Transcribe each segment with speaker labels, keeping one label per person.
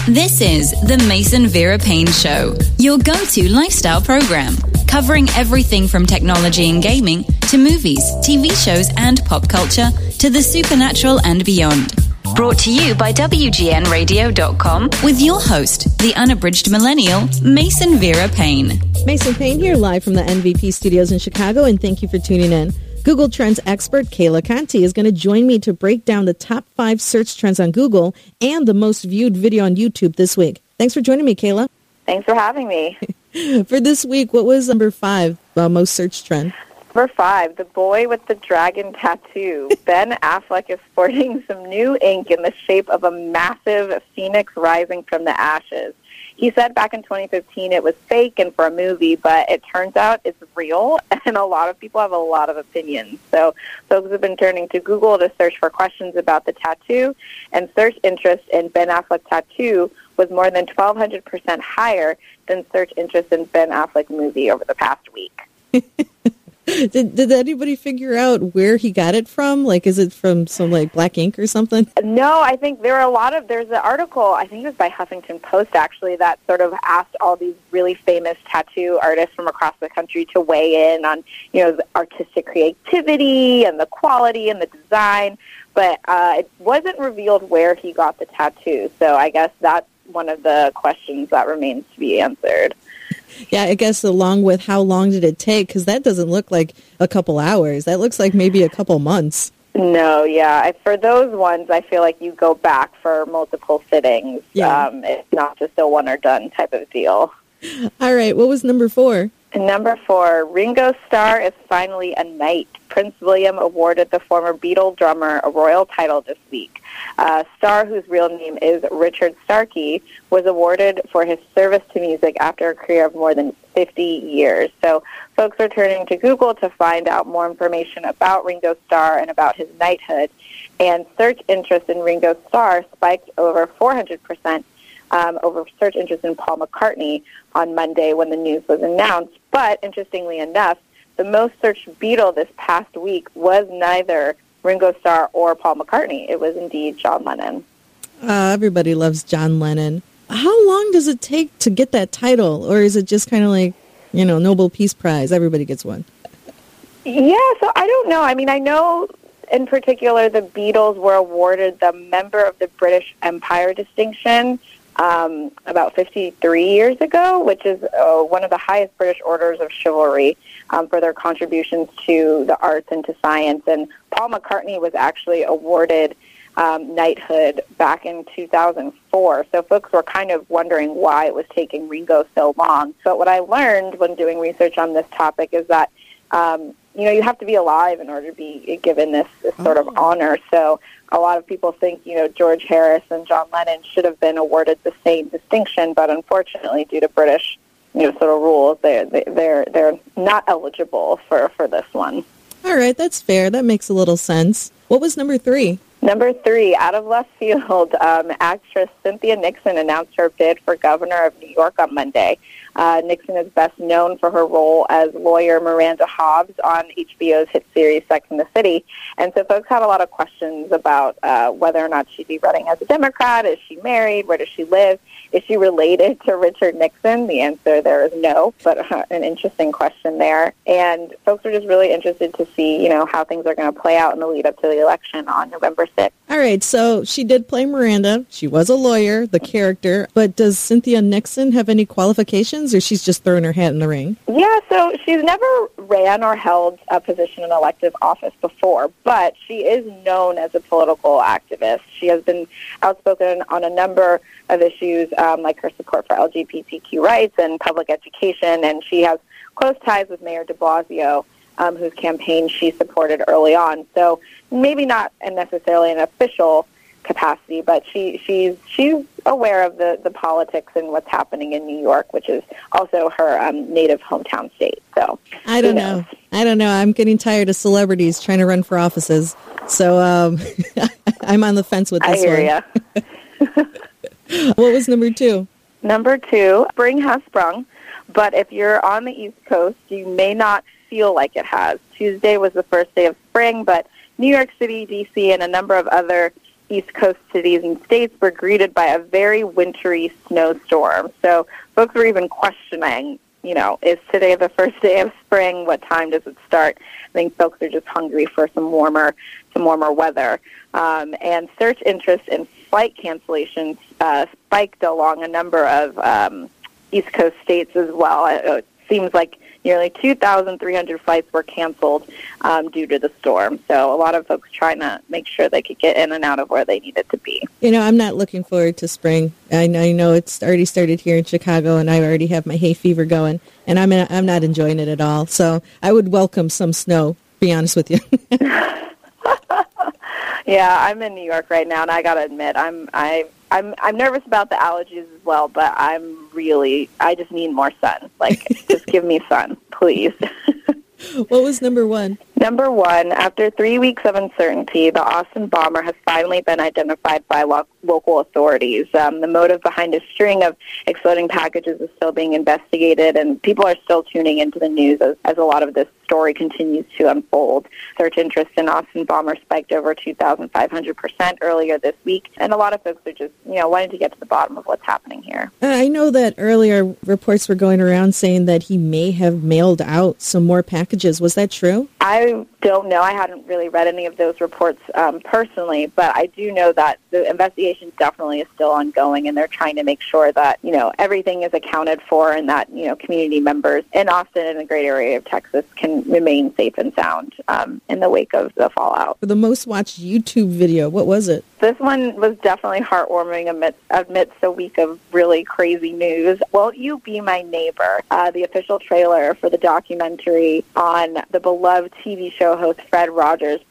Speaker 1: This is the Mason Vera Payne Show, your go-to lifestyle program, covering everything from technology and gaming to movies, TV shows, and pop culture to the supernatural and beyond. Brought to you by WGNradio.com with your host, the unabridged millennial, Mason Vera Payne.
Speaker 2: Mason Payne here, live from the NVP studios in Chicago, and thank you for tuning in. Google Trends expert Kayla Conti is going to join me to break down the top 5 search trends on Google and the most viewed video on YouTube this week. Thanks for joining me, Kayla.
Speaker 3: Thanks for having me.
Speaker 2: For this week, what was number 5 most search trend?
Speaker 3: Number 5, the boy with the dragon tattoo. Ben Affleck is sporting some new ink in the shape of a massive phoenix rising from the ashes. He said back in 2015 it was fake and for a movie, but it turns out it's real, and a lot of people have a lot of opinions. So folks have been turning to Google to search for questions about the tattoo, and search interest in Ben Affleck tattoo was more than 1,200% higher than search interest in Ben Affleck movie over the past week.
Speaker 2: Did anybody figure out where he got it from? Like, is it from some, like, black ink or something?
Speaker 3: No, I think there's an article, I think it was by Huffington Post, actually, that sort of asked all these really famous tattoo artists from across the country to weigh in on, the artistic creativity and the quality and the design. But it wasn't revealed where he got the tattoo. So I guess that's one of the questions that remains to be answered.
Speaker 2: Yeah, I guess along with how long did it take, because that doesn't look like a couple hours. That looks like maybe a couple months.
Speaker 3: No, yeah. For those ones, I feel like you go back for multiple fittings.
Speaker 2: Yeah.
Speaker 3: It's not just a one-or-done type of deal.
Speaker 2: All right, what was number 4?
Speaker 3: And number 4, Ringo Starr is finally a knight. Prince William awarded the former Beatle drummer a royal title this week. Starr, whose real name is Richard Starkey, was awarded for his service to music after a career of more than 50 years. So folks are turning to Google to find out more information about Ringo Starr and about his knighthood. And search interest in Ringo Starr spiked over 400%. Over search interest in Paul McCartney on Monday when the news was announced. But interestingly enough, the most searched Beatle this past week was neither Ringo Starr or Paul McCartney. It was indeed John Lennon.
Speaker 2: Everybody loves John Lennon. How long does it take to get that title? Or is it just kind of like, Nobel Peace Prize? Everybody gets one.
Speaker 3: Yeah, so I don't know. I mean, I know in particular the Beatles were awarded the Member of the British Empire distinction about 53 years ago, which is one of the highest British orders of chivalry for their contributions to the arts and to science. And Paul McCartney was actually awarded knighthood back in 2004. So folks were kind of wondering why it was taking Ringo so long. But what I learned when doing research on this topic is that you have to be alive in order to be given this sort of honor. So a lot of people think, George Harris and John Lennon should have been awarded the same distinction, but unfortunately, due to British, sort of rules, they're not eligible for this one.
Speaker 2: All right, that's fair. That makes a little sense. What was number 3?
Speaker 3: Number 3, out of left field, actress Cynthia Nixon announced her bid for governor of New York on Monday. Nixon is best known for her role as lawyer Miranda Hobbs on HBO's hit series Sex and the City. And so folks had a lot of questions about whether or not she'd be running as a Democrat. Is she married? Where does she live? Is she related to Richard Nixon? The answer there is no, but an interesting question there. And folks are just really interested to see, how things are going to play out in the lead up to the election on November 6th.
Speaker 2: All right, so she did play Miranda. She was a lawyer, the character. But does Cynthia Nixon have any qualifications, or she's just throwing her hat in the ring?
Speaker 3: Yeah, so she's never ran or held a position in elective office before, but she is known as a political activist. She has been outspoken on a number of issues, like her support for LGBTQ rights and public education, and she has close ties with Mayor de Blasio, whose campaign she supported early on. So maybe not necessarily an official capacity, but she's aware of the politics and what's happening in New York, which is also her native hometown state. So
Speaker 2: I don't know. I'm getting tired of celebrities trying to run for offices. So I'm on the fence with this one.
Speaker 3: I hear
Speaker 2: ya. What was number 2?
Speaker 3: Number 2, spring has sprung, but if you're on the East Coast, you may not feel like it has. Tuesday was the first day of spring, but New York City, D.C., and a number of other East Coast cities and states were greeted by a very wintry snowstorm. So folks were even questioning, is today the first day of spring? What time does it start? I think folks are just hungry for some warmer weather. And search interest in flight cancellations spiked along a number of East Coast states as well. It seems like nearly 2,300 flights were canceled due to the storm. So a lot of folks trying to make sure they could get in and out of where they needed to be.
Speaker 2: I'm not looking forward to spring. I know it's already started here in Chicago, and I already have my hay fever going, and I'm not enjoying it at all. So I would welcome some snow, to be honest with you.
Speaker 3: Yeah, I'm in New York right now, and I got to admit, I'm nervous about the allergies as well, but I just need more sun. Just give me sun, please.
Speaker 2: What was number one?
Speaker 3: Number one, after 3 weeks of uncertainty, the Austin bomber has finally been identified by local authorities. The motive behind a string of exploding packages is still being investigated, and people are still tuning into the news as a lot of this story continues to unfold. Search interest in Austin bomber spiked over 2,500% earlier this week, and a lot of folks are just, wanting to get to the bottom of what's happening here.
Speaker 2: I know that earlier reports were going around saying that he may have mailed out some more packages. Was that true?
Speaker 3: I don't know. I hadn't really read any of those reports personally, but I do know that the investigation definitely is still ongoing, and they're trying to make sure that, everything is accounted for and that, community members in Austin and the great area of Texas can remain safe and sound in the wake of the fallout.
Speaker 2: For the most watched YouTube video, what was it?
Speaker 3: This one was definitely heartwarming amidst a week of really crazy news. Won't You Be My Neighbor? The official trailer for the documentary on the beloved TV show host Fred Rogers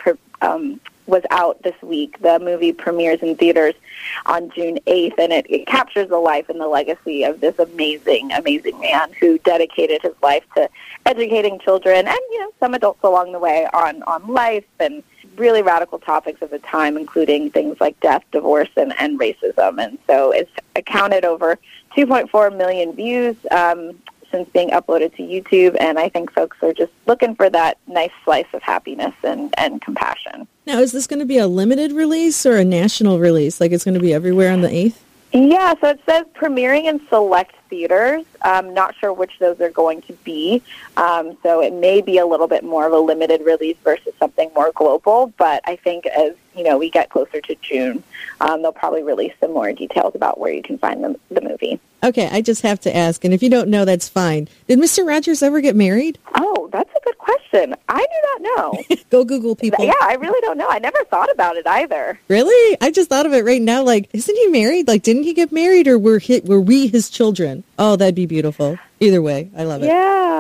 Speaker 3: was out this week. The movie premieres in theaters on June 8th, and it captures the life and the legacy of this amazing, amazing man who dedicated his life to educating children and, some adults along the way on life and really radical topics of the time, including things like death, divorce, and racism. And so it's accounted over 2.4 million views since being uploaded to YouTube, and I think folks are just looking for that nice slice of happiness and compassion.
Speaker 2: Now, is this going to be a limited release or a national release? Like it's going to be everywhere on the 8th?
Speaker 3: Yeah, so it says premiering in select theaters. I'm not sure which those are going to be. So it may be a little bit more of a limited release versus something more global. But I think as, we get closer to June, they'll probably release some more details about where you can find the movie.
Speaker 2: Okay, I just have to ask, and if you don't know, that's fine. Did Mr. Rogers ever get married?
Speaker 3: Oh, that's a good question. I do not know.
Speaker 2: Go Google, people.
Speaker 3: Yeah, I really don't know. I never thought about it either.
Speaker 2: Really? I just thought of it right now. Isn't he married? Didn't he get married, or were we his children? Oh, that'd be beautiful. Either way, I love it.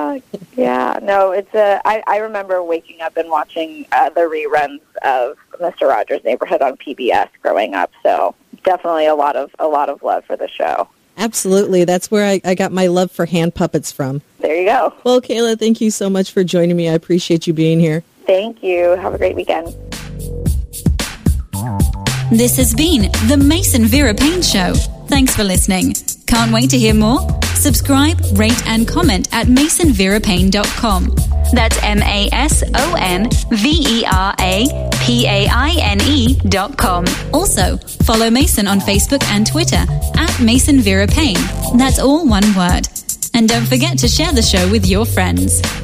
Speaker 3: Yeah. No, it's I remember waking up and watching the reruns of Mr. Rogers' Neighborhood on PBS growing up. So definitely a lot of love for the show.
Speaker 2: Absolutely. That's where I got my love for hand puppets from.
Speaker 3: There you go.
Speaker 2: Well, Kayla, thank you so much for joining me. I appreciate you being here.
Speaker 3: Thank you. Have a great weekend.
Speaker 1: This has been the Mason Vera Payne Show. Thanks for listening. Can't wait to hear more? Subscribe, rate, and comment at masonverapayne.com. That's MasonVeraPaine.com. Also, follow Mason on Facebook and Twitter at Mason Vera Payne. That's all one word. And don't forget to share the show with your friends.